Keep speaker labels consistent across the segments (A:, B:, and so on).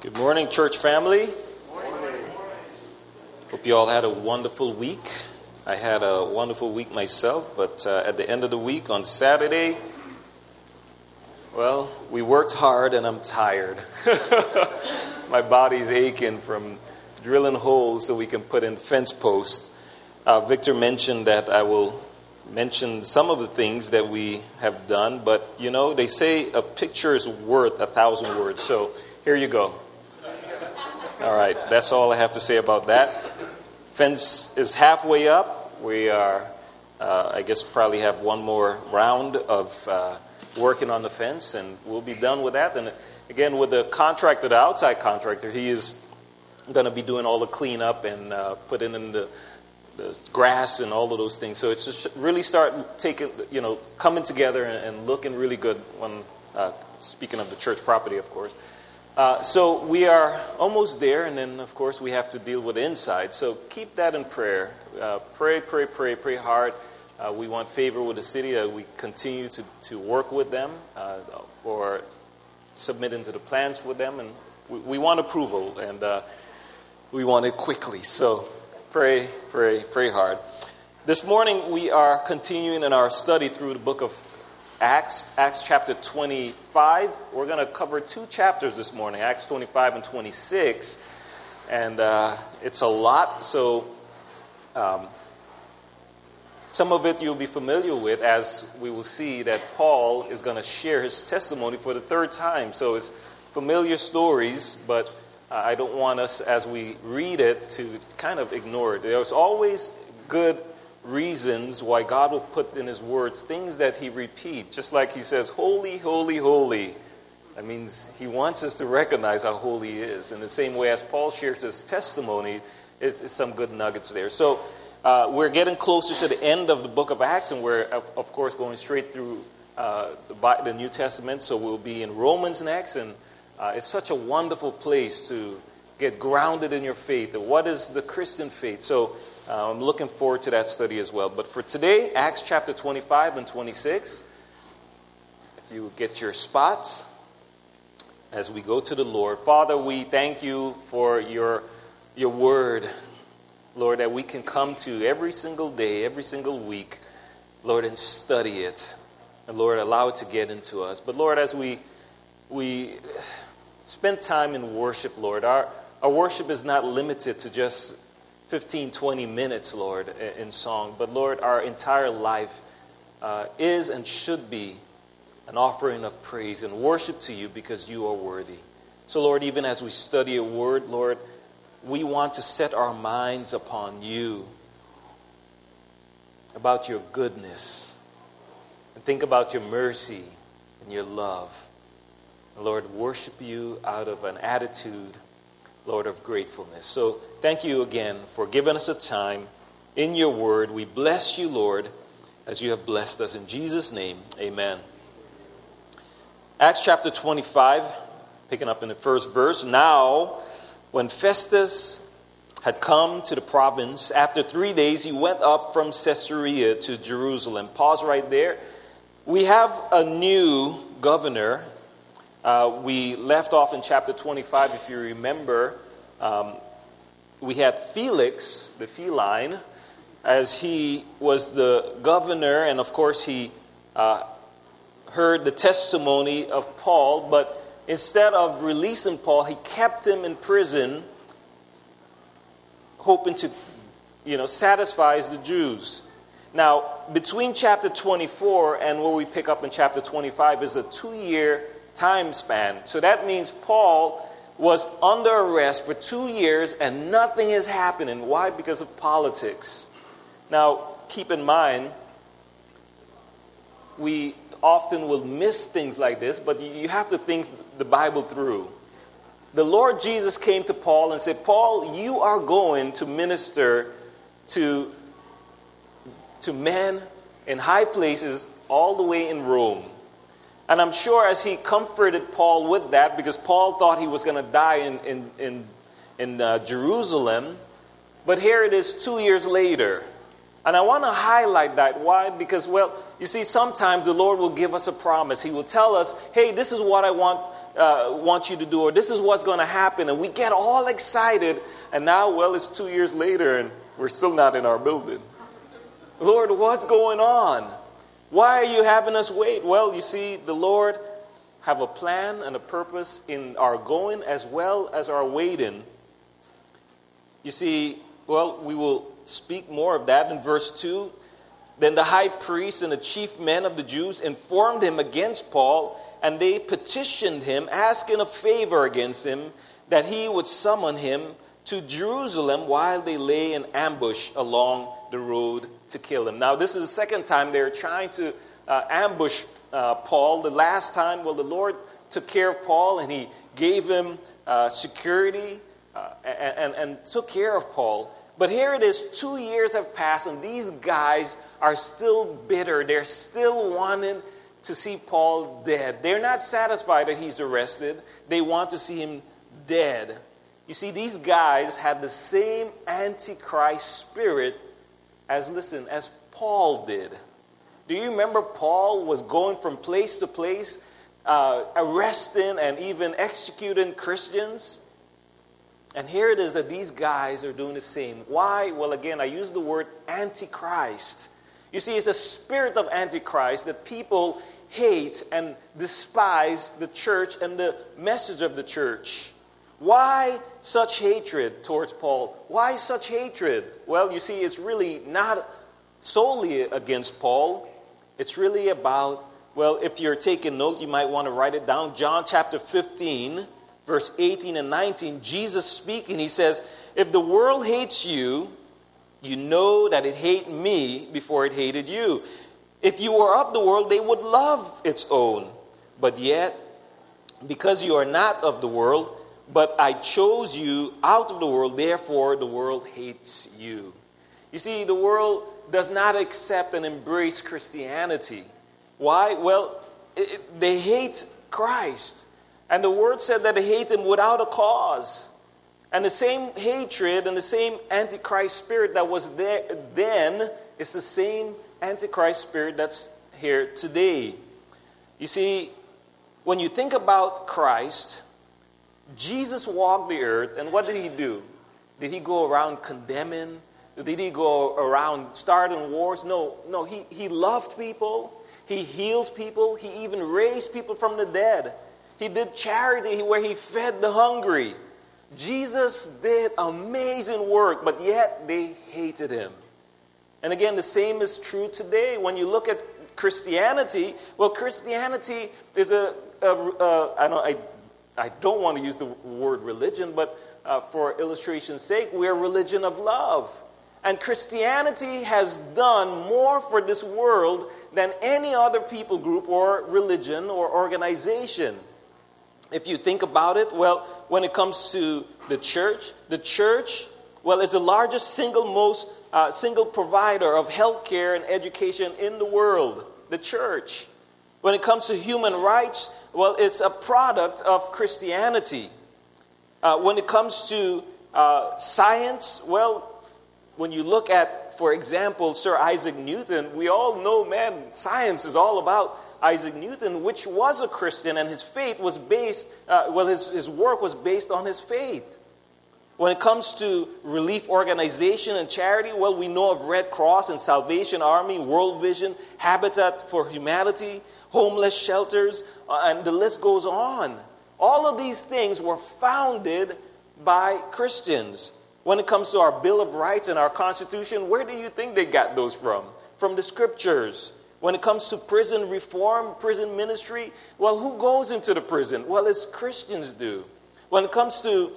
A: Good morning, church family. Hope you all had a wonderful week. I had a wonderful week myself, but at the end of the week on Saturday, well, we worked hard and I'm tired. My body's aching from drilling holes so we can put in fence posts. Victor mentioned that I will mention some of the things that we have done, but you know, they say a picture is worth 1,000 words, so here you go. All right, that's all I have to say about that. Fence is halfway up. We are, I guess, probably have one more round of working on the fence, and we'll be done with that. And again, with the contractor, the outside contractor, he is going to be doing all the cleanup and putting in the grass and all of those things. So it's just really start taking, coming together and looking really good when, speaking of the church property, of course. So we are almost there, and then, of course, we have to deal with the inside. So keep that in prayer. Pray hard. We want favor with the city. We continue to work with them or submitting to the plans with them. And we want approval, and we want it quickly. So pray hard. This morning, we are continuing in our study through the book of Acts chapter 25. We're going to cover two chapters this morning, Acts 25 and 26. And it's a lot, so some of it you'll be familiar with, as we will see that Paul is going to share his testimony for the third time. So it's familiar stories, but I don't want us, as we read it, to kind of ignore it. There's always good reasons why God will put in his words things that he repeats, just like he says, holy, holy, holy. That means he wants us to recognize how holy he is. In the same way as Paul shares his testimony, it's some good nuggets there. So we're getting closer to the end of the book of Acts, and we're, of course, going straight through the New Testament. So we'll be in Romans next, and it's such a wonderful place to get grounded in your faith. What is the Christian faith? So I'm looking forward to that study as well. But for today, Acts chapter 25 and 26, if you get your spots as we go to the Lord. Father, we thank you for your word, Lord, that we can come to every single day, every single week, Lord, and study it. And Lord, allow it to get into us. But Lord, as we spend time in worship, Lord, our worship is not limited to just 15, 20 minutes, Lord, in song. But, Lord, our entire life is and should be an offering of praise and worship to you because you are worthy. So, Lord, even as we study your word, Lord, we want to set our minds upon you, about your goodness, and think about your mercy and your love. And, Lord, worship you out of an attitude, Lord, of gratefulness. So thank you again for giving us a time in your word. We bless you, Lord, as you have blessed us. In Jesus' name, amen. Acts chapter 25, picking up in the first verse. Now, when Festus had come to the province, after 3 days, he went up from Caesarea to Jerusalem. Pause right there. We have a new governor. We left off in chapter 25, if you remember. We had Felix, the feline, as he was the governor, and of course he heard the testimony of Paul, but instead of releasing Paul, he kept him in prison, hoping to, satisfy the Jews. Now, between chapter 24 and where we pick up in chapter 25 is a 2-year time span. So that means Paul was under arrest for 2 years and nothing is happening. Why? Because of politics. Now, keep in mind, we often will miss things like this, but you have to think the Bible through. The Lord Jesus came to Paul and said, Paul, you are going to minister to men in high places all the way in Rome. And I'm sure as he comforted Paul with that, because Paul thought he was going to die in Jerusalem, but here it is 2 years later. And I want to highlight that. Why? Because, you see, sometimes the Lord will give us a promise. He will tell us, hey, this is what I want wants you to do, or this is what's going to happen. And we get all excited. And now, well, it's 2 years later and we're still not in our building. Lord, what's going on? Why are you having us wait? Well, you see, the Lord have a plan and a purpose in our going as well as our waiting. You see, well, we will speak more of that in verse 2. Then the high priest and the chief men of the Jews informed him against Paul, and they petitioned him, asking a favor against him, that he would summon him to Jerusalem while they lay in ambush along the road to kill him. Now, this is the second time they're trying to ambush Paul. The last time, well, the Lord took care of Paul, and he gave him security and took care of Paul. But here it is, 2 years have passed, and these guys are still bitter. They're still wanting to see Paul dead. They're not satisfied that he's arrested. They want to see him dead. You see, these guys had the same Antichrist spirit as Paul did. Do you remember Paul was going from place to place, arresting and even executing Christians? And here it is that these guys are doing the same. Why? Well, again, I use the word Antichrist. You see, it's a spirit of Antichrist that people hate and despise the church and the message of the church. Why such hatred towards Paul? Why such hatred? Well, you see, it's really not solely against Paul. It's really about, well, if you're taking note, you might want to write it down. John chapter 15, verse 18 and 19, Jesus speaking, he says, if the world hates you, you know that it hated me before it hated you. If you were of the world, they would love its own. But yet, because you are not of the world, but I chose you out of the world, therefore the world hates you. You see, the world does not accept and embrace Christianity. Why? Well, they hate Christ. And the word said that they hate him without a cause. And the same hatred and the same Antichrist spirit that was there then is the same Antichrist spirit that's here today. You see, when you think about Christ, Jesus walked the earth, and what did he do? Did he go around condemning? Did he go around starting wars? No, he loved people. He healed people. He even raised people from the dead. He did charity where he fed the hungry. Jesus did amazing work, but yet they hated him. And again, the same is true today. When you look at Christianity, well, Christianity is I don't want to use the word religion, but for illustration's sake, we're a religion of love. And Christianity has done more for this world than any other people group or religion or organization. If you think about it, well, when it comes to the church, well, is the largest single provider of healthcare and education in the world, the church. When it comes to human rights, well, it's a product of Christianity. When it comes to science, well, when you look at, for example, Sir Isaac Newton, we all know, man, science is all about Isaac Newton, which was a Christian, and his faith was based, his work was based on his faith. When it comes to relief organization and charity, well, we know of Red Cross and Salvation Army, World Vision, Habitat for Humanity, homeless shelters, and the list goes on. All of these things were founded by Christians. When it comes to our Bill of Rights and our Constitution, where do you think they got those from? From the Scriptures. When it comes to prison reform, prison ministry, well, who goes into the prison? Well, it's Christians do. When it comes to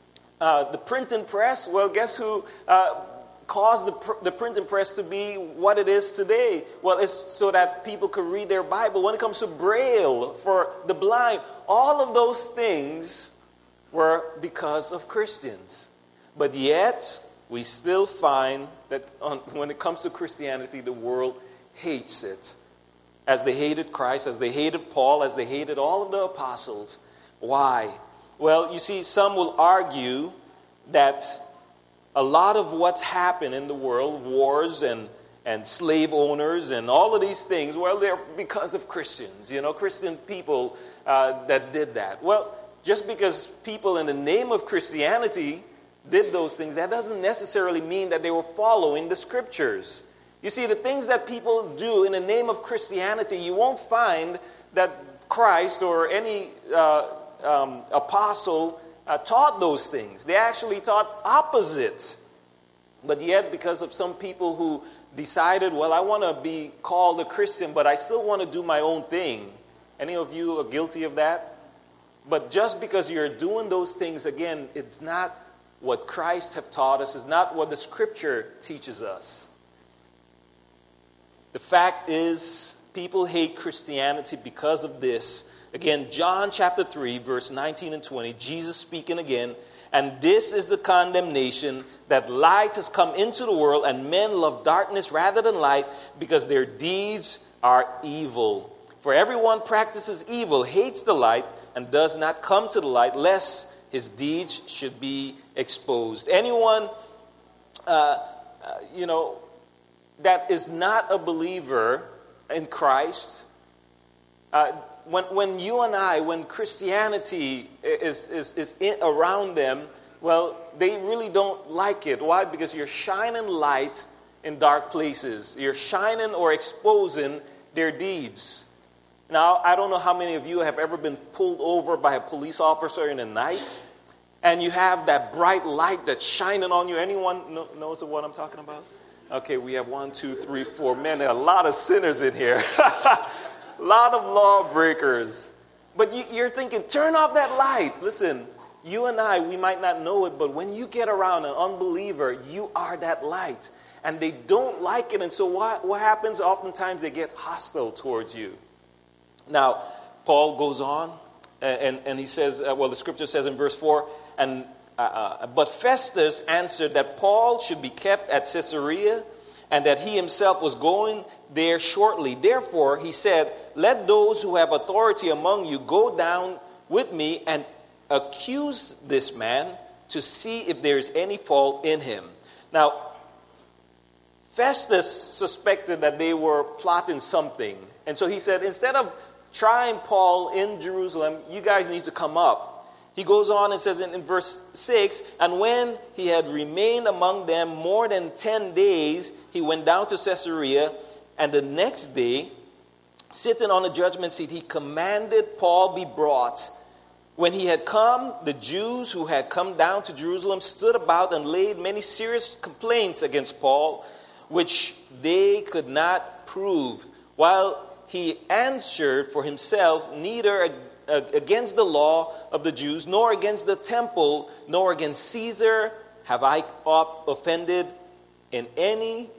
A: the printing press, well, guess who caused the printing press to be what it is today? Well, it's so that people could read their Bible. When it comes to Braille for the blind, all of those things were because of Christians. But yet, we still find that when it comes to Christianity, the world hates it. As they hated Christ, as they hated Paul, as they hated all of the apostles. Why? Well, you see, some will argue that a lot of what's happened in the world, wars and slave owners and all of these things, well, they're because of Christians. You know, Christian people that did that? Well, just because people in the name of Christianity did those things, that doesn't necessarily mean that they were following the Scriptures. You see, the things that people do in the name of Christianity, you won't find that Christ or any apostle taught those things. They actually taught opposites. But yet, because of some people who decided, well, I want to be called a Christian, but I still want to do my own thing. Any of you are guilty of that? But just because you're doing those things, again, it's not what Christ have taught us. It's not what the Scripture teaches us. The fact is, people hate Christianity because of this. Again, John chapter 3, verse 19 and 20, Jesus speaking again, and this is the condemnation, that light has come into the world, and men love darkness rather than light, because their deeds are evil. For everyone practices evil, hates the light, and does not come to the light, lest his deeds should be exposed. Anyone, that is not a believer in Christ, when you and I, when Christianity is around them, well, they really don't like it. Why? Because you're shining light in dark places. You're shining or exposing their deeds. Now, I don't know how many of you have ever been pulled over by a police officer in the night, and you have that bright light that's shining on you. Anyone knows what I'm talking about? Okay, we have 1, 2, 3, 4 men. There are a lot of sinners in here. A lot of lawbreakers. But you're thinking, turn off that light. Listen, you and I, we might not know it, but when you get around an unbeliever, you are that light. And they don't like it. And so what happens? Oftentimes they get hostile towards you. Now, Paul goes on, and he says, the Scripture says in verse 4, but Festus answered that Paul should be kept at Caesarea, and that he himself was going there shortly. Therefore, he said, let those who have authority among you go down with me and accuse this man to see if there is any fault in him. Now, Festus suspected that they were plotting something. And so he said, instead of trying Paul in Jerusalem, you guys need to come up. He goes on and says in verse 6, and when he had remained among them more than 10 days, he went down to Caesarea, and the next day, sitting on the judgment seat, he commanded Paul be brought. When he had come, the Jews who had come down to Jerusalem stood about and laid many serious complaints against Paul, which they could not prove, while he answered for himself, neither against the law of the Jews, nor against the temple, nor against Caesar have I offended in anything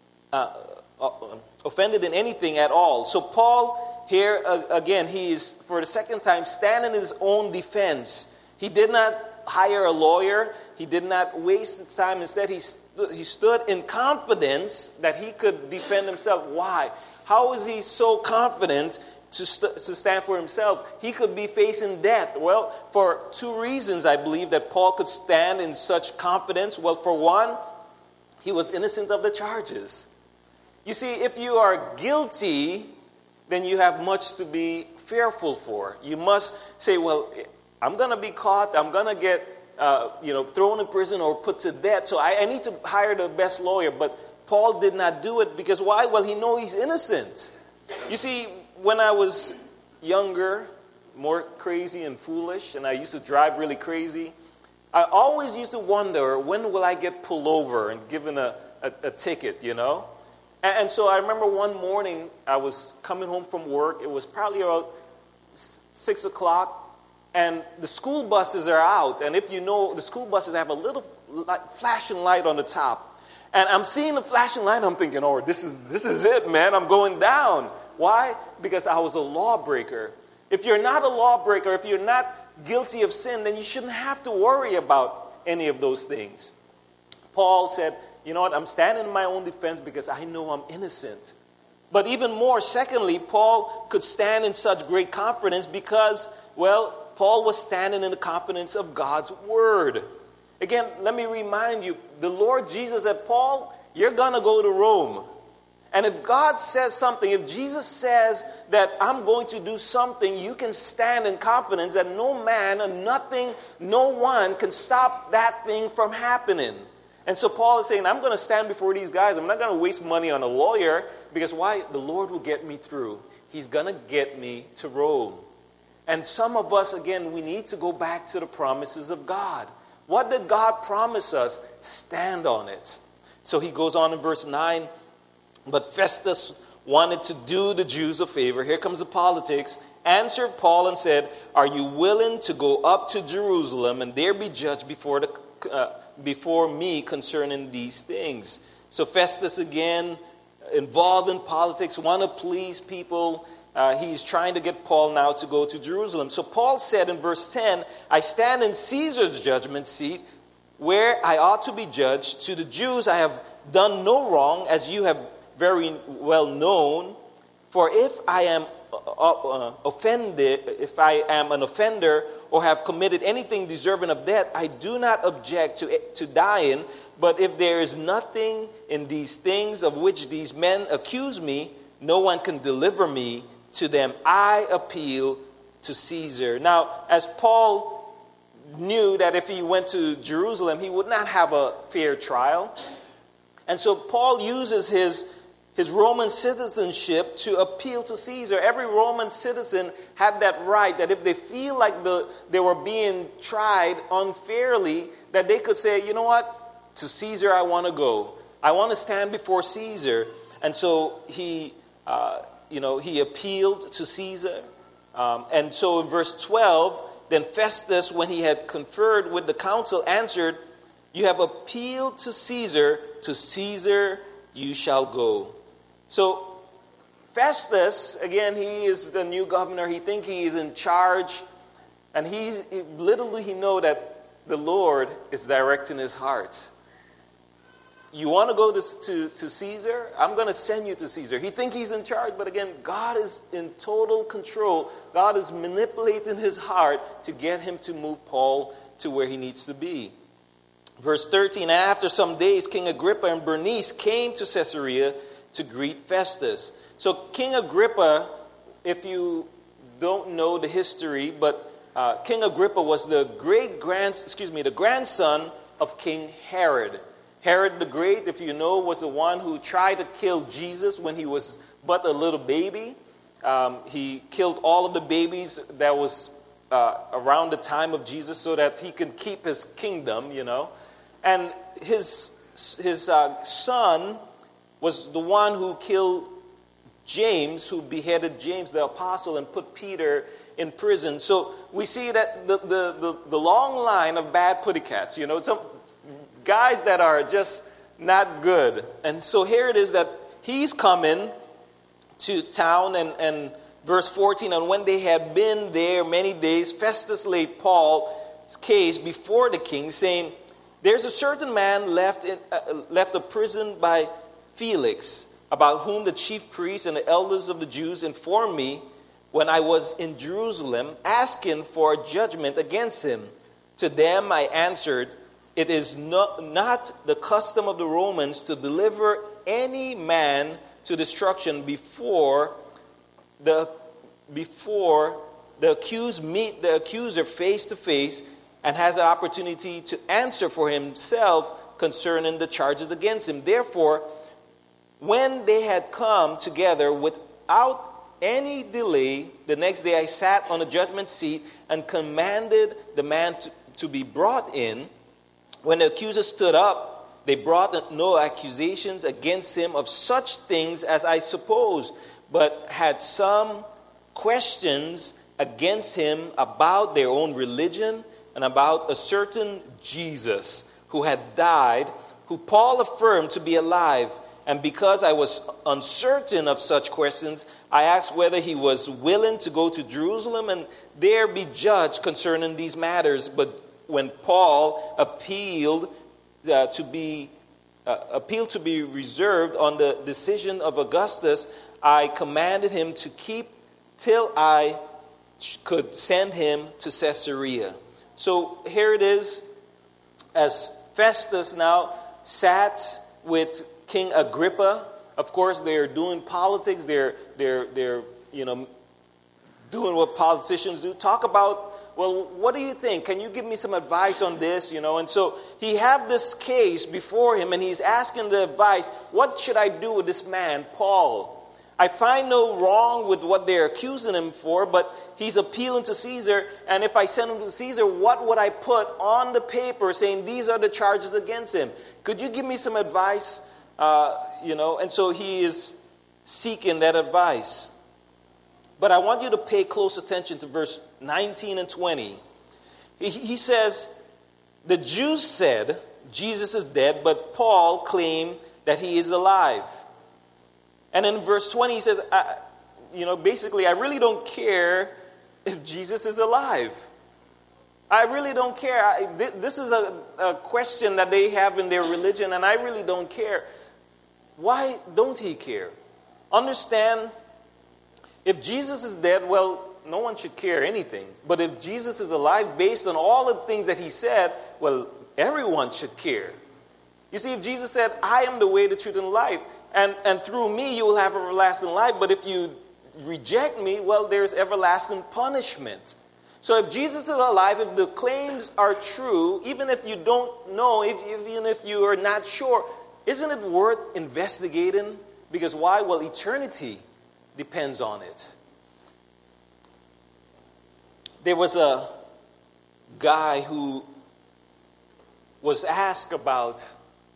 A: at all. So Paul here, again, he is, for the second time, standing in his own defense. He did not hire a lawyer. He did not waste his time. Instead, he stood in confidence that he could defend himself. Why? How is he so confident to stand for himself? He could be facing death. Well, for two reasons, I believe, that Paul could stand in such confidence. Well, for one, he was innocent of the charges. You see, if you are guilty, then you have much to be fearful for. You must say, well, I'm going to be caught. I'm going to get thrown in prison or put to death. So I need to hire the best lawyer. But Paul did not do it because why? Well, he knows he's innocent. You see, when I was younger, more crazy and foolish, and I used to drive really crazy, I always used to wonder, when will I get pulled over and given a ticket, you know? And so I remember one morning, I was coming home from work. It was probably about 6 o'clock, and the school buses are out. And if you know, the school buses have a little flashing light on the top. And I'm seeing the flashing light, I'm thinking, oh, this is it, man. I'm going down. Why? Because I was a lawbreaker. If you're not a lawbreaker, if you're not guilty of sin, then you shouldn't have to worry about any of those things. Paul said, you know what, I'm standing in my own defense because I know I'm innocent. But even more, secondly, Paul could stand in such great confidence because, well, Paul was standing in the confidence of God's word. Again, let me remind you, the Lord Jesus said, Paul, you're going to go to Rome. And if God says something, if Jesus says that I'm going to do something, you can stand in confidence that no man and nothing, no one can stop that thing from happening. And so Paul is saying, I'm going to stand before these guys. I'm not going to waste money on a lawyer, because why? The Lord will get me through. He's going to get me to Rome. And some of us, again, we need to go back to the promises of God. What did God promise us? Stand on it. So he goes on in verse 9, but Festus wanted to do the Jews a favor. Here comes the politics. Answered Paul and said, are you willing to go up to Jerusalem and there be judged before me concerning these things? So Festus, again, involved in politics, want to please people. He's trying to get Paul now to go to Jerusalem. So Paul said in verse 10, I stand in Caesar's judgment seat, where I ought to be judged. To the Jews I have done no wrong, as you have very well known. For if I am if I am an offender or have committed anything deserving of death, I do not object to dying. But if there is nothing in these things of which these men accuse me, no one can deliver me to them. I appeal to Caesar. Now, as Paul knew that if he went to Jerusalem, he would not have a fair trial. And so Paul uses his Roman citizenship to appeal to Caesar. Every Roman citizen had that right, that if they feel like they were being tried unfairly, that they could say, you know what, to Caesar I want to go. I want to stand before Caesar. And so he appealed to Caesar. And so in verse 12, then Festus, when he had conferred with the council, answered, you have appealed to Caesar you shall go. So Festus, again, he is the new governor. He thinks he is in charge. And little do he know that the Lord is directing his heart. You want to go to Caesar? I'm going to send you to Caesar. He thinks he's in charge, but again, God is in total control. God is manipulating his heart to get him to move Paul to where he needs to be. Verse 13, after some days, King Agrippa and Bernice came to Caesarea to greet Festus. So King Agrippa, if you don't know the history, but King Agrippa was the grandson of King Herod. Herod the Great, if you know, was the one who tried to kill Jesus when he was but a little baby. He killed all of the babies that was around the time of Jesus so that he could keep his kingdom, And his son was the one who killed James, who beheaded James the apostle and put Peter in prison. So we see that the long line of bad putty cats, some guys that are just not good. And so here it is that he's coming to town, and verse 14, and when they had been there many days, Festus laid Paul's case before the king, saying, there's a certain man left a prison by Felix, about whom the chief priests and the elders of the Jews informed me when I was in Jerusalem, asking for a judgment against him. To them I answered, it is not the custom of the Romans to deliver any man to destruction before the accused meet the accuser face to face and has the opportunity to answer for himself concerning the charges against him. Therefore, when they had come together without any delay, the next day I sat on the judgment seat and commanded the man to be brought in. When the accuser stood up, they brought no accusations against him of such things as I supposed, but had some questions against him about their own religion and about a certain Jesus who had died, who Paul affirmed to be alive. And because I was uncertain of such questions, I asked whether he was willing to go to Jerusalem and there be judged concerning these matters. But when Paul appealed to be reserved on the decision of Augustus, I commanded him to keep till I could send him to Caesarea. So here it is, as Festus now sat with King Agrippa Of course, they're doing politics. They're doing what politicians do. Talk about, well, what do you think? Can you give me some advice on this? And so he had this case before him, and he's asking the advice, what should I do with this man, Paul? I find no wrong with what they're accusing him for, but he's appealing to Caesar, and if I send him to Caesar, what would I put on the paper saying these are the charges against him? Could you give me some advice? And so he is seeking that advice. But I want you to pay close attention to verse 19 and 20. He says, the Jews said Jesus is dead, but Paul claimed that he is alive. And in verse 20 he says, basically, I really don't care if Jesus is alive. I really don't care. This is a question that they have in their religion, and I really don't care. Why don't he care? Understand, if Jesus is dead, well, no one should care anything. But if Jesus is alive, based on all the things that he said, well, everyone should care. You see, if Jesus said, I am the way, the truth, and life, and through me you will have everlasting life, but if you reject me, well, there's everlasting punishment. So if Jesus is alive, if the claims are true, even if you don't know, even if you are not sure, isn't it worth investigating? Because why? Well, eternity depends on it. There was a guy who was asked about,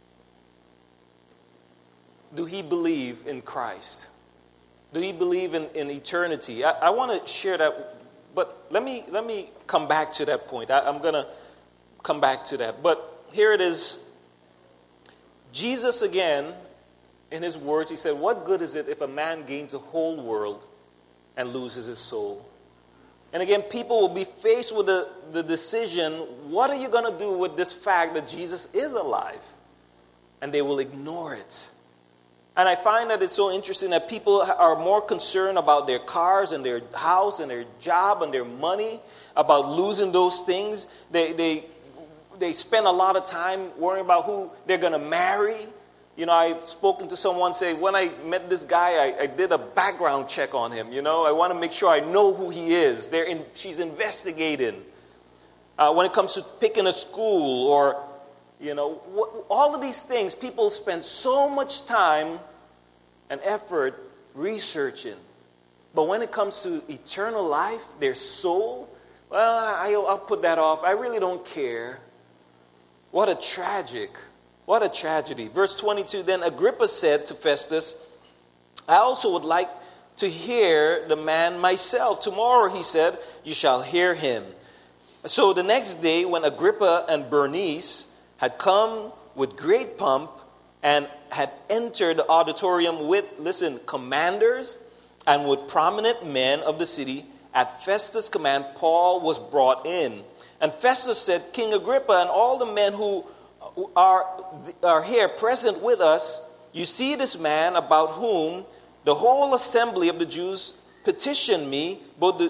A: do he believe in Christ? Do he believe in eternity? I want to share that, but let me come back to that point. I'm going to come back to that. But here it is. Jesus, again, in his words, he said, what good is it if a man gains the whole world and loses his soul? And again, people will be faced with the decision, what are you going to do with this fact that Jesus is alive? And they will ignore it. And I find that it's so interesting that people are more concerned about their cars and their house and their job and their money, about losing those things. They spend a lot of time worrying about who they're going to marry. I've spoken to someone say, when I met this guy, I did a background check on him. I want to make sure I know who he is. She's investigating. When it comes to picking a school or, all of these things, people spend so much time and effort researching. But when it comes to eternal life, their soul, well, I'll put that off. I really don't care. What a tragedy. Verse 22, then Agrippa said to Festus, I also would like to hear the man myself. Tomorrow, he said, you shall hear him. So the next day, when Agrippa and Bernice had come with great pomp and had entered the auditorium with, commanders and with prominent men of the city, at Festus' command, Paul was brought in. And Festus said, King Agrippa and all the men who are here present with us, you see this man about whom the whole assembly of the Jews petitioned me, both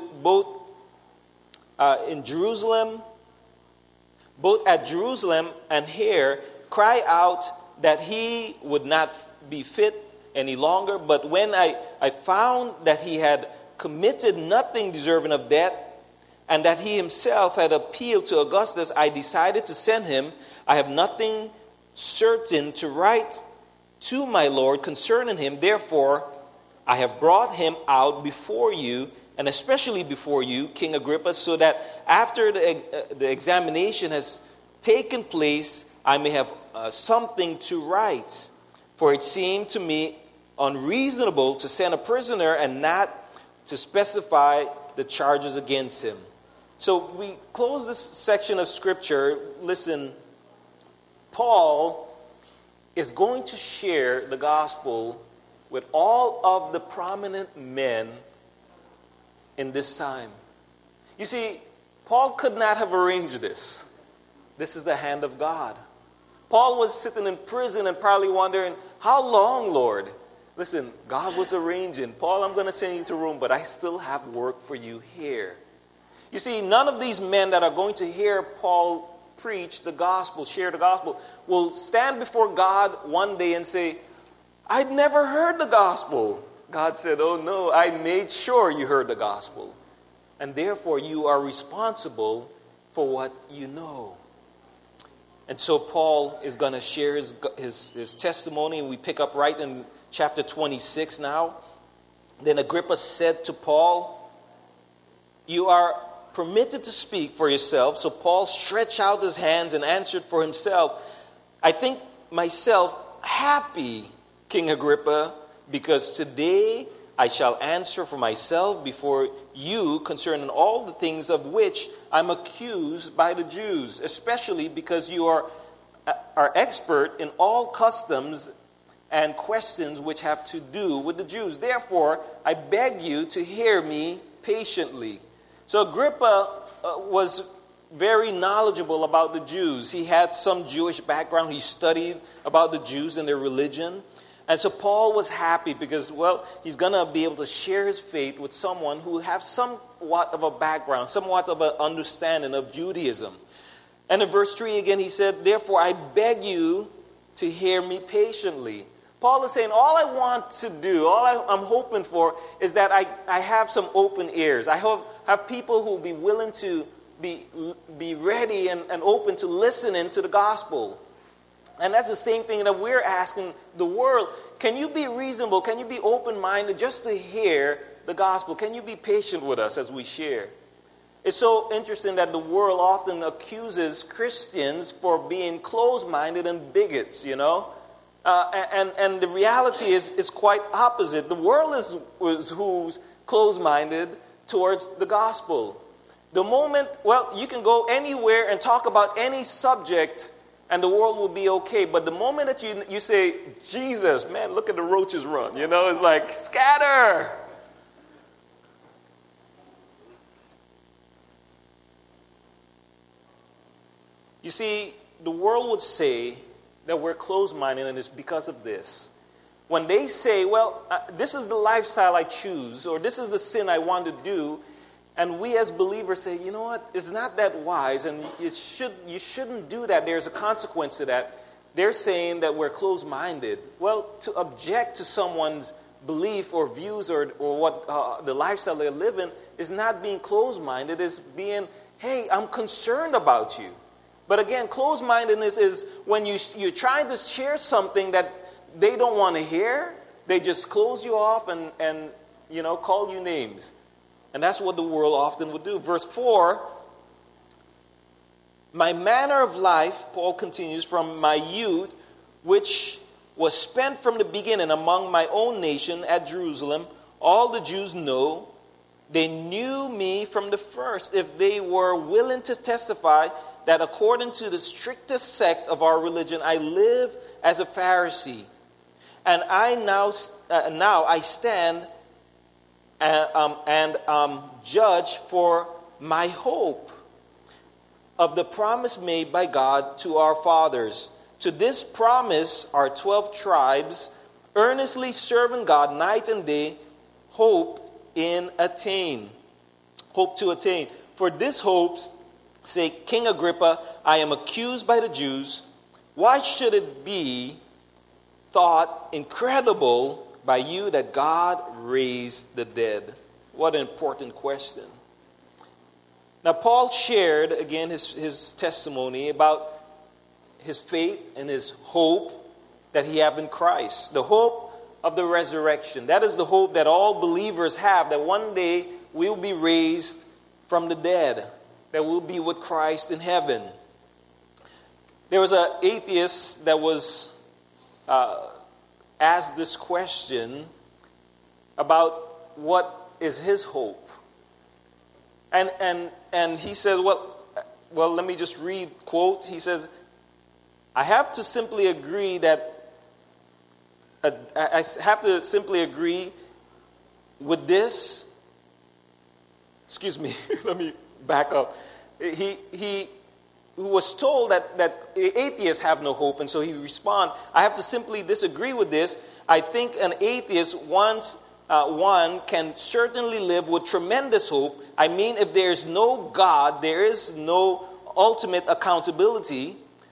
A: at Jerusalem and here, cry out that he would not be fit any longer. But when I found that he had committed nothing deserving of death, and that he himself had appealed to Augustus, I decided to send him. I have nothing certain to write to my Lord concerning him. Therefore, I have brought him out before you, and especially before you, King Agrippa, so that after the examination has taken place, I may have something to write. For it seemed to me unreasonable to send a prisoner and not to specify the charges against him. So we close this section of Scripture. Listen, Paul is going to share the gospel with all of the prominent men in this time. You see, Paul could not have arranged this. This is the hand of God. Paul was sitting in prison and probably wondering, how long, Lord? Listen, God was arranging. Paul, I'm going to send you to Rome, but I still have work for you here. You see, none of these men that are going to hear Paul preach the gospel, share the gospel, will stand before God one day and say, I'd never heard the gospel. God said, oh no, I made sure you heard the gospel. And therefore you are responsible for what you know. And so Paul is going to share his testimony, and we pick up right in chapter 26 now. Then Agrippa said to Paul, you are permitted to speak for yourself. So Paul stretched out his hands and answered for himself, I think myself happy, King Agrippa, because today I shall answer for myself before you concerning all the things of which I'm accused by the Jews, especially because you are expert in all customs and questions which have to do with the Jews. Therefore, I beg you to hear me patiently. So Agrippa was very knowledgeable about the Jews. He had some Jewish background. He studied about the Jews and their religion. And so Paul was happy because, well, he's going to be able to share his faith with someone who has somewhat of a background, somewhat of an understanding of Judaism. And in verse 3 again, he said, therefore, I beg you to hear me patiently. Paul is saying, all I want to do, I'm hoping for, is that I have some open ears. I have people who will be willing to be ready and open to listening to the gospel. And that's the same thing that we're asking the world. Can you be reasonable? Can you be open-minded just to hear the gospel? Can you be patient with us as we share? It's so interesting that the world often accuses Christians for being closed-minded and bigots, you know. And the reality is quite opposite. The world is who's closed-minded towards the gospel. The moment, well, you can go anywhere and talk about any subject and the world will be okay. But the moment that you say, Jesus, man, look at the roaches run. You know, it's like, scatter. You see, the world would say that we're closed-minded, and it's because of this. When they say, well, this is the lifestyle I choose, or this is the sin I want to do, and we as believers say, you know what, it's not that wise, and you shouldn't do that. There's a consequence to that. They're saying that we're closed-minded. Well, to object to someone's belief or views or what the lifestyle they're living is not being closed-minded. It's being, hey, I'm concerned about you. But again, closed-mindedness is when you're trying to share something that they don't want to hear. They just close you off and you know, call you names. And that's what the world often would do. Verse 4, my manner of life, Paul continues, from my youth, which was spent from the beginning among my own nation at Jerusalem, all the Jews know. They knew me from the first, if they were willing to testify that according to the strictest sect of our religion, I live as a Pharisee. And I now I stand and judge for my hope of the promise made by God to our fathers. To this promise our 12 tribes, earnestly serving God night and day, hope to attain. For this hope's sake, King Agrippa, I am accused by the Jews. Why should it be thought incredible by you that God raised the dead? What an important question. Now, Paul shared again his testimony about his faith and his hope that he have in Christ. The hope of the resurrection. That is the hope that all believers have, that one day we will be raised from the dead, that we'll be with Christ in heaven. There was an atheist that was asked this question about what is his hope. And he said, well, let me just read, quote. He says, I have to simply agree with this. Excuse me, let me back up. He was told that atheists have no hope, and so he responded, I have to simply disagree with this. I think an atheist one can certainly live with tremendous hope. I mean, if there's no God, there is no ultimate accountability.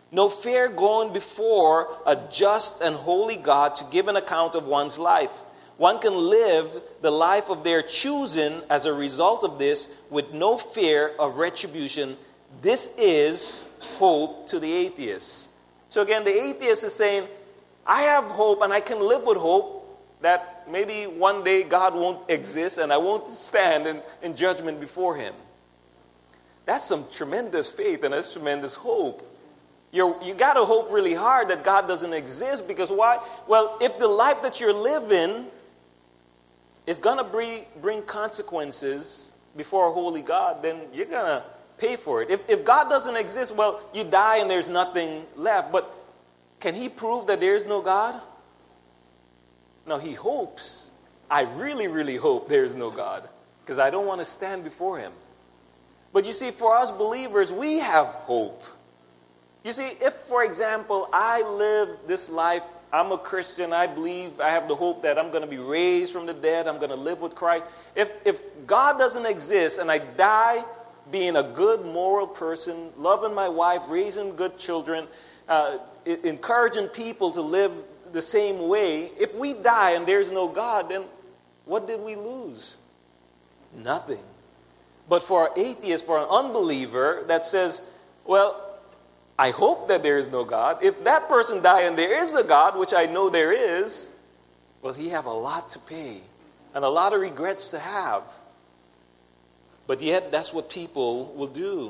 A: No fear going before a just and holy God to give an account of one's life. One can live the life of their choosing as a result of this with no fear of retribution. This is hope to the atheist. So again, the atheist is saying, I have hope and I can live with hope that maybe one day God won't exist and I won't stand in judgment before him. That's some tremendous faith and that's tremendous hope. You got to hope really hard that God doesn't exist, because why? Well, if the life that you're living is going to bring consequences before a holy God, then you're going to pay for it. If God doesn't exist, well, you die and there's nothing left. But can he prove that there is no God? No, he hopes. I really, really hope there is no God, because I don't want to stand before him. But you see, for us believers, we have hope. You see, if, for example, I live this life, I'm a Christian, I believe, I have the hope that I'm going to be raised from the dead, I'm going to live with Christ. If God doesn't exist and I die being a good moral person, loving my wife, raising good children, encouraging people to live the same way, if we die and there's no God, then what did we lose? Nothing. But for an atheist, for an unbeliever that says, well, I hope that there is no God. If that person died and there is a God, which I know there is, well, he have a lot to pay and a lot of regrets to have. But yet, that's what people will do.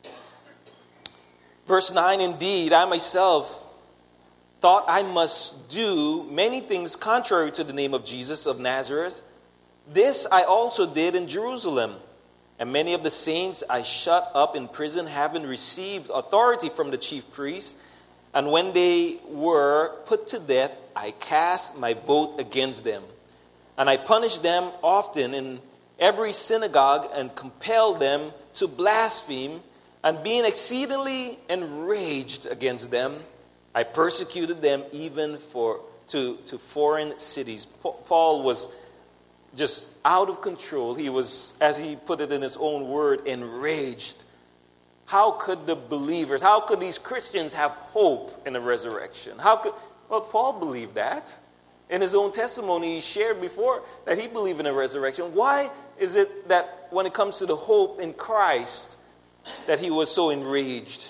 A: Verse 9, indeed, I myself thought I must do many things contrary to the name of Jesus of Nazareth. This I also did in Jerusalem. And many of the saints I shut up in prison, having received authority from the chief priests. And when they were put to death, I cast my vote against them. And I punished them often in every synagogue and compelled them to blaspheme. And being exceedingly enraged against them, I persecuted them even to foreign cities. Paul was just out of control. He was, as he put it in his own word, enraged. How could the believers, how could these Christians have hope in the resurrection? Well, Paul believed that. In his own testimony, he shared before that he believed in a resurrection. Why is it that when it comes to the hope in Christ, that he was so enraged?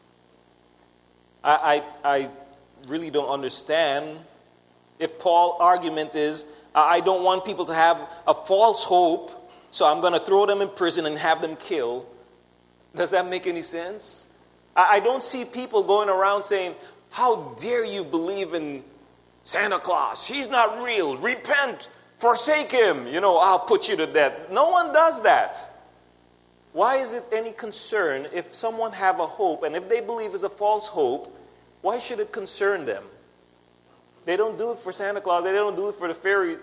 A: I really don't understand. If Paul's argument is, I don't want people to have a false hope, so I'm going to throw them in prison and have them killed. Does that make any sense? I don't see people going around saying, how dare you believe in Santa Claus? He's not real. Repent. Forsake him. I'll put you to death. No one does that. Why is it any concern if someone have a hope, and if they believe it's a false hope, why should it concern them? They don't do it for Santa Claus. They don't do it for the fairy,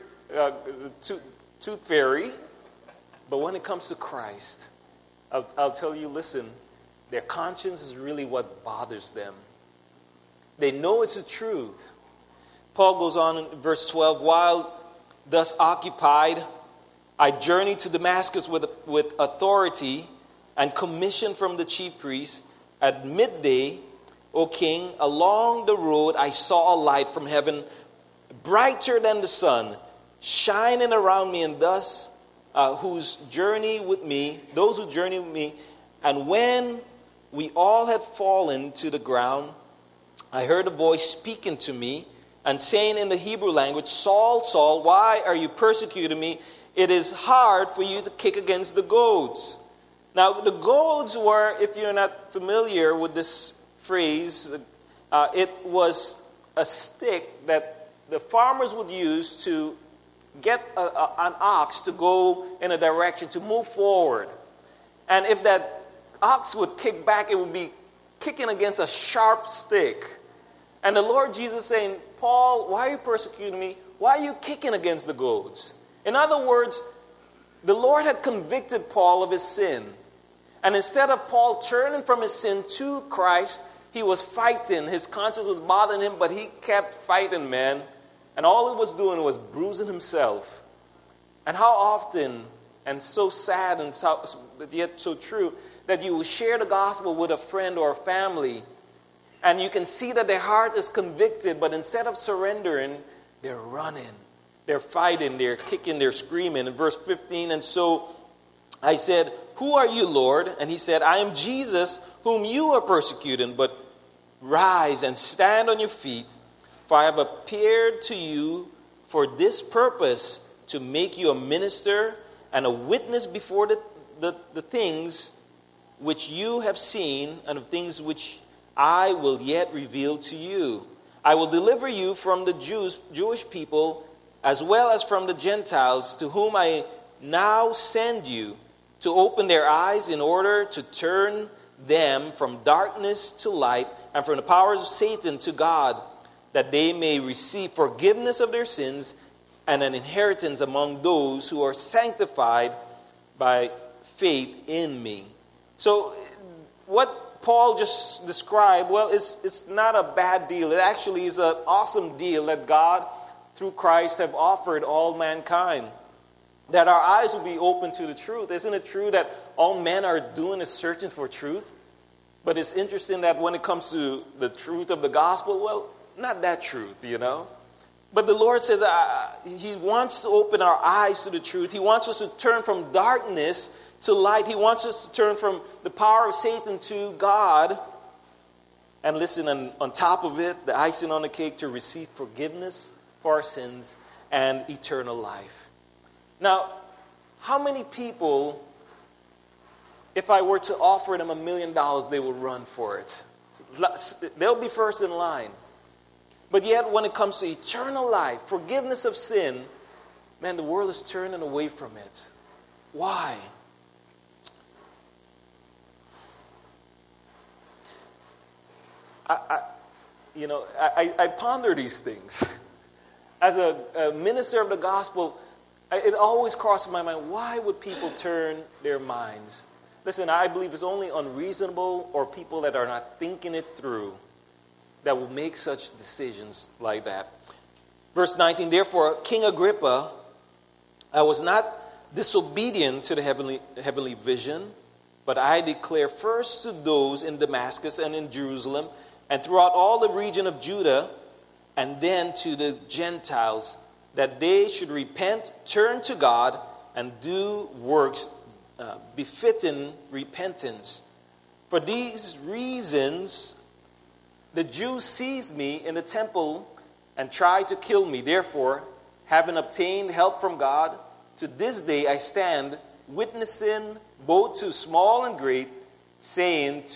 A: tooth fairy. But when it comes to Christ, I'll tell you, listen, their conscience is really what bothers them. They know it's the truth. Paul goes on in verse 12, while thus occupied, I journeyed to Damascus with authority and commission from the chief priests. At midday, O king, along the road I saw a light from heaven, brighter than the sun, shining around me, and thus those who journey with me. And when we all had fallen to the ground, I heard a voice speaking to me and saying in the Hebrew language, Saul, Saul, why are you persecuting me? It is hard for you to kick against the goads. Now, the goads were, if you're not familiar with this phrase, it was a stick that the farmers would use to get an ox to go in a direction, to move forward. And if that ox would kick back, it would be kicking against a sharp stick. And the Lord Jesus saying, Paul, why are you persecuting me? Why are you kicking against the goads? In other words, the Lord had convicted Paul of his sin. And instead of Paul turning from his sin to Christ, he was fighting. His conscience was bothering him, but he kept fighting, man. And all he was doing was bruising himself. And how often, and so sad and yet so true, that you will share the gospel with a friend or a family, And you can see that their heart is convicted, but instead of surrendering, they're running. They're fighting, they're kicking, they're screaming. In verse 15, and so I said, "Who are you, Lord?" And he said, "I am Jesus, whom you are persecuting, but rise and stand on your feet, for I have appeared to you for this purpose, to make you a minister and a witness before the things which you have seen and of things which I will yet reveal to you. I will deliver you from the Jewish people, as well as from the Gentiles, to whom I now send you, to open their eyes in order to turn them from darkness to light and from the powers of Satan to God, that they may receive forgiveness of their sins and an inheritance among those who are sanctified by faith in me." So what Paul just described, well, it's not a bad deal. It actually is an awesome deal that God, through Christ, have offered all mankind. That our eyes will be open to the truth. Isn't it true that all men are doing is searching for truth? But it's interesting that when it comes to the truth of the gospel, well, not that truth, But the Lord says He wants to open our eyes to the truth. He wants us to turn from darkness to light. He wants us to turn from the power of Satan to God. And listen, and on top of it, the icing on the cake, to receive forgiveness for our sins and eternal life. Now, how many people, if I were to offer them $1 million, they will run for it? They'll be first in line. But yet, when it comes to eternal life, forgiveness of sin, man, the world is turning away from it. Why? I ponder these things. As a minister of the gospel, it always crosses my mind, why would people turn their minds? Listen, I believe it's only unreasonable or people that are not thinking it through that will make such decisions like that. Verse 19, "Therefore, King Agrippa, I was not disobedient to the heavenly vision, but I declare first to those in Damascus and in Jerusalem and throughout all the region of Judah, and then to the Gentiles, that they should repent, turn to God, and do works befitting repentance. For these reasons, the Jews seized me in the temple and tried to kill me. Therefore, having obtained help from God, to this day I stand witnessing both to small and great, saying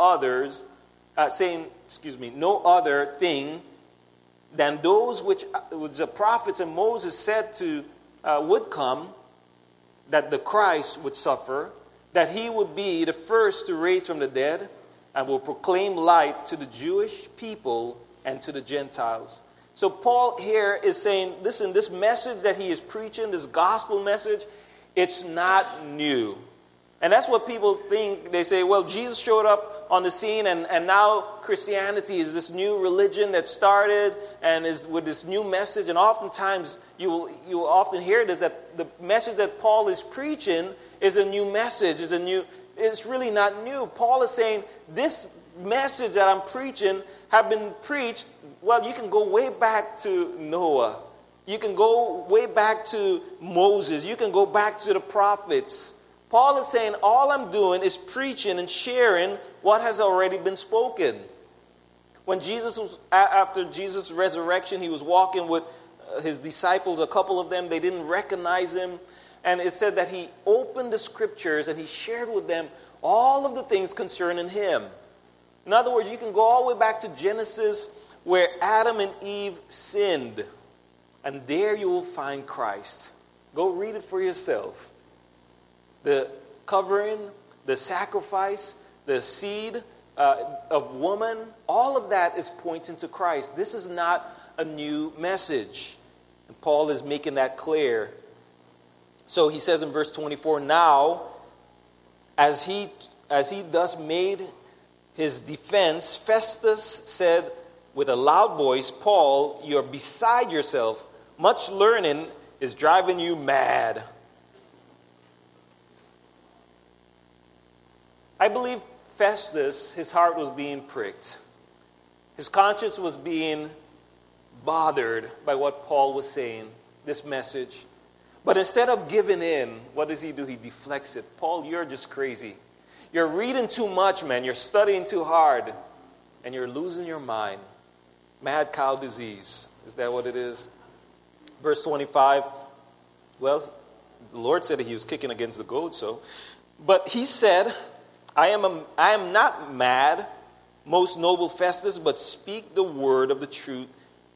A: no other thing than those which the prophets and Moses said would come, that the Christ would suffer, that he would be the first to raise from the dead, and will proclaim light to the Jewish people and to the Gentiles." So Paul here is saying, listen, this message that he is preaching, this gospel message, it's not new. And that's what people think. They say, well, Jesus showed up on the scene and now Christianity is this new religion that started and is with this new message. And oftentimes you will often hear this, that the message that Paul is preaching is a new message, it's really not new. Paul is saying this message that I'm preaching have been preached. Well, you can go way back to Noah. You can go way back to Moses. You can go back to the prophets. Paul is saying all I'm doing is preaching and sharing what has already been spoken. When after Jesus' resurrection, he was walking with his disciples, a couple of them, they didn't recognize him. And it said that he opened the scriptures and he shared with them all of the things concerning him. In other words, you can go all the way back to Genesis where Adam and Eve sinned. And there you will find Christ. Go read it for yourself. The covering, the sacrifice, the seed of woman, all of that is pointing to Christ. This is not a new message. And Paul is making that clear. So he says in verse 24, "Now, as he thus made his defense, Festus said with a loud voice, 'Paul, you are beside yourself. Much learning is driving you mad.'" I believe Festus, his heart was being pricked. His conscience was being bothered by what Paul was saying, this message. But instead of giving in, what does he do? He deflects it. Paul, you're just crazy. You're reading too much, man. You're studying too hard. And you're losing your mind. Mad cow disease. Is that what it is? Verse 25. Well, the Lord said that he was kicking against the goat, so. But he said, I am not mad, most noble Festus, but speak the word of the truth,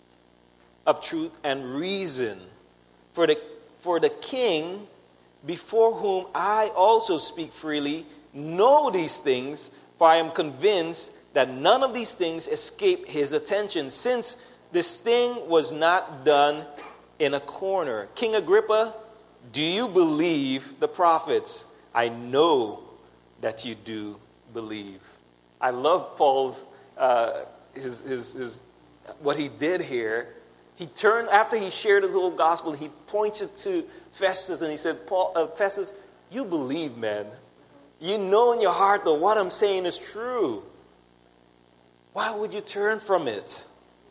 A: and reason. For the king, before whom I also speak freely, know these things, for I am convinced that none of these things escape his attention, since this thing was not done in a corner. King Agrippa, do you believe the prophets? I know that you do believe. I love Paul's his what he did here. He turned after he shared his old gospel. He pointed to Festus and he said, Festus, you believe, man. You know in your heart that what I'm saying is true. Why would you turn from it?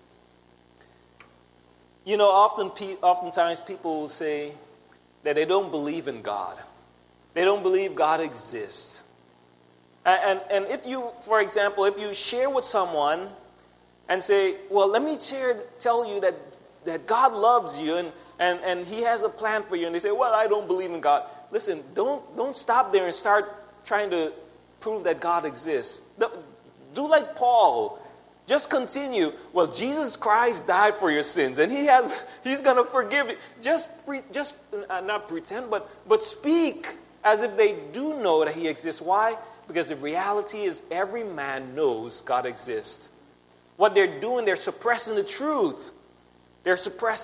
A: You know, oftentimes people will say that they don't believe in God. They don't believe God exists. And if you, for example, if you share with someone and say, well, let me tell you that God loves you and he has a plan for you. And they say, well, I don't believe in God. Listen, don't stop there and start trying to prove that God exists. Do like Paul. Just continue. Well, Jesus Christ died for your sins, and He's going to forgive you. Just not pretend, but speak as if they do know that He exists. Why? Because the reality is every man knows God exists. What they're doing, they're suppressing the truth. They're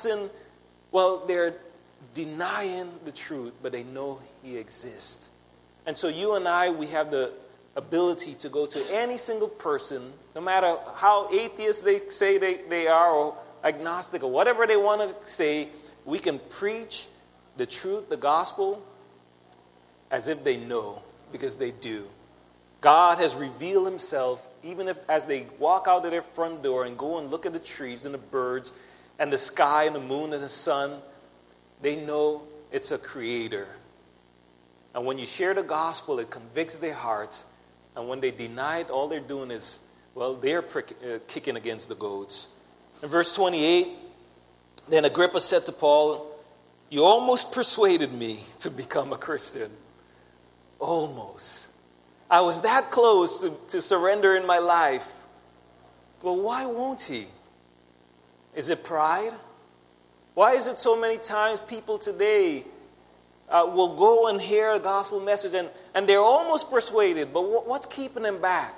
A: denying the truth, but they know He exists. And so you and I, we have the ability to go to any single person, no matter how atheist they say they are, or agnostic, or whatever they want to say, we can preach the truth, the gospel, as if they know, because they do. God has revealed Himself, even if as they walk out of their front door and go and look at the trees and the birds and the sky and the moon and the sun, they know it's a creator. And when you share the gospel, it convicts their hearts. And when they deny it, all they're doing is, well, they're kicking against the goads. In verse 28, then Agrippa said to Paul, you almost persuaded me to become a Christian. Almost. I was that close to surrender in my life. Well, why won't he? Is it pride? Why is it so many times people today will go and hear a gospel message and they're almost persuaded, but what's keeping them back?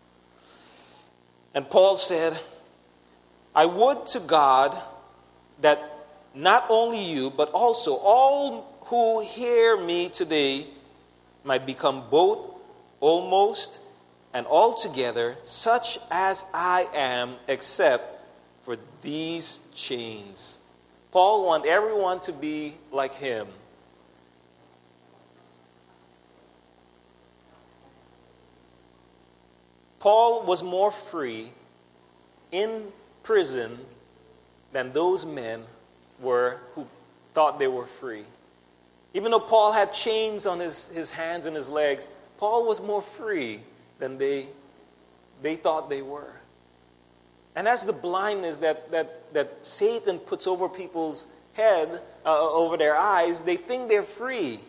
A: And Paul said, I would to God that not only you, but also all who hear me today might become both almost and altogether such as I am, except for these chains. Paul wants everyone to be like him. Paul was more free in prison than those men were who thought they were free. Even though Paul had chains on his hands and his legs, Paul was more free than they thought they were. And that's the blindness that Satan puts over people's head, over their eyes. They think they're free.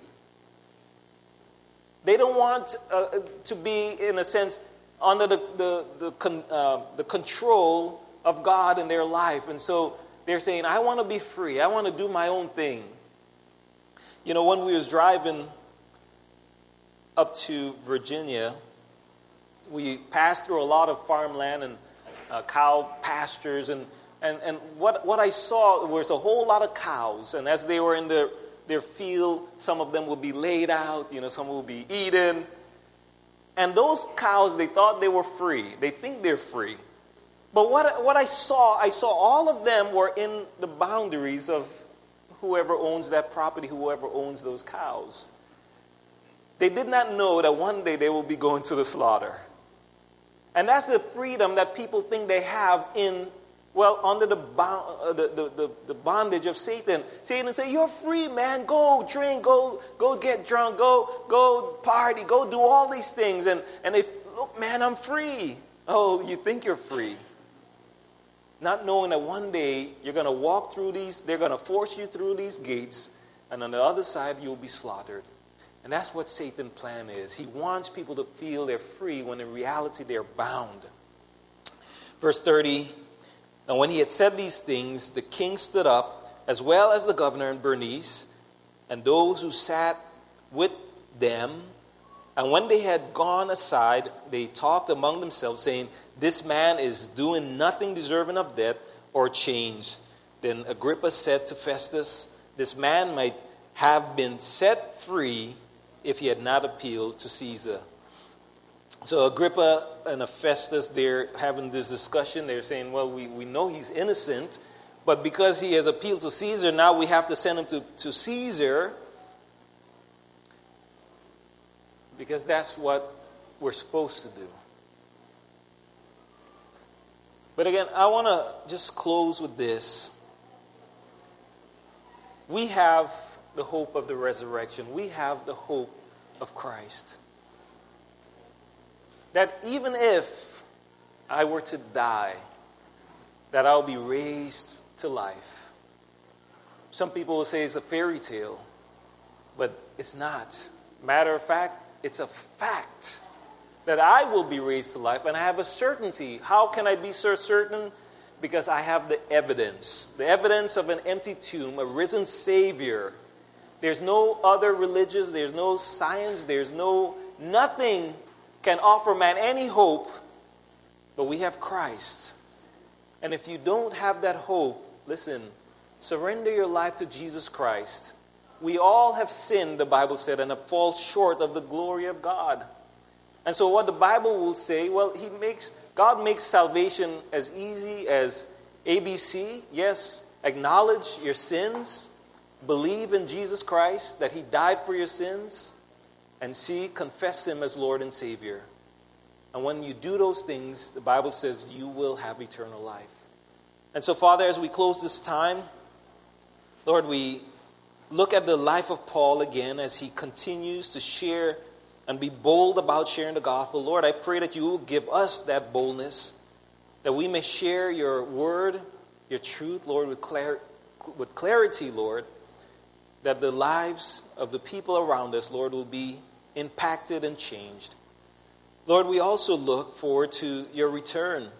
A: They don't want to be, in a sense, under the control of God in their life. And so they're saying, I want to be free. I want to do my own thing. You know, when we was driving up to Virginia, we passed through a lot of farmland and cow pastures. And what I saw was a whole lot of cows. And as they were in their field, some of them would be laid out, some would be eaten. And those cows, they thought they were free. They think they're free. But what I saw all of them were in the boundaries of whoever owns that property, whoever owns those cows. They did not know that one day they will be going to the slaughter. And that's the freedom that people think they have under the bondage of Satan. Satan say, you're free, man. Go drink, go get drunk, go party, go do all these things. And if, look, man, I'm free. Oh, you think you're free. Not knowing that one day you're going to walk through these, they're going to force you through these gates, and on the other side you'll be slaughtered. And that's what Satan's plan is. He wants people to feel they're free when in reality they're bound. Verse 30, and when he had said these things, the king stood up, as well as the governor and Bernice, and those who sat with them. And when they had gone aside, they talked among themselves, saying, this man is doing nothing deserving of death or change. Then Agrippa said to Festus, this man might have been set free if he had not appealed to Caesar. So Agrippa and Festus, they're having this discussion. They're saying, well, we know he's innocent, but because he has appealed to Caesar, now we have to send him to Caesar, because that's what we're supposed to do. But again, I want to just close with this. We have the hope of the resurrection. We have the hope of Christ. That even if I were to die, that I'll be raised to life. Some people will say it's a fairy tale, but it's not. Matter of fact, it's a fact that I will be raised to life, and I have a certainty. How can I be so certain? Because I have the evidence of an empty tomb, a risen Savior. There's no other religions, there's no science, nothing can offer man any hope, but we have Christ. And if you don't have that hope, listen, surrender your life to Jesus Christ. We all have sinned, the Bible said, and have fallen short of the glory of God. And so what the Bible will say, well, God makes salvation as easy as ABC. Yes, acknowledge your sins, believe in Jesus Christ, that He died for your sins, and confess Him as Lord and Savior. And when you do those things, the Bible says you will have eternal life. And so, Father, as we close this time, Lord, we look at the life of Paul again as he continues to share and be bold about sharing the gospel. Lord, I pray that you will give us that boldness, that we may share your word, your truth, Lord, with clarity, Lord, that the lives of the people around us, Lord, will be impacted and changed. Lord, we also look forward to your return.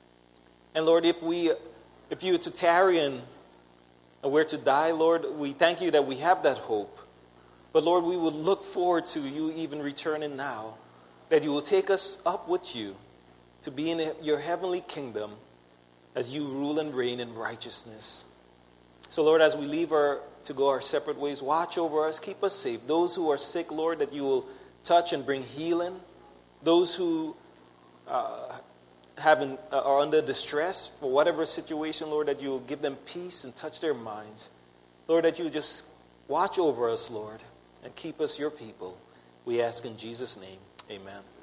A: And Lord, if you were to tarry and we're to die, Lord, we thank you that we have that hope. But Lord, we would look forward to you even returning now, that you will take us up with you to be in your heavenly kingdom as you rule and reign in righteousness. So Lord, as we leave to go our separate ways, watch over us, keep us safe. Those who are sick, Lord, that you will touch and bring healing. Those who are under distress for whatever situation, Lord, that you will give them peace and touch their minds. Lord, that you will just watch over us, Lord, and keep us your people. We ask in Jesus' name, amen.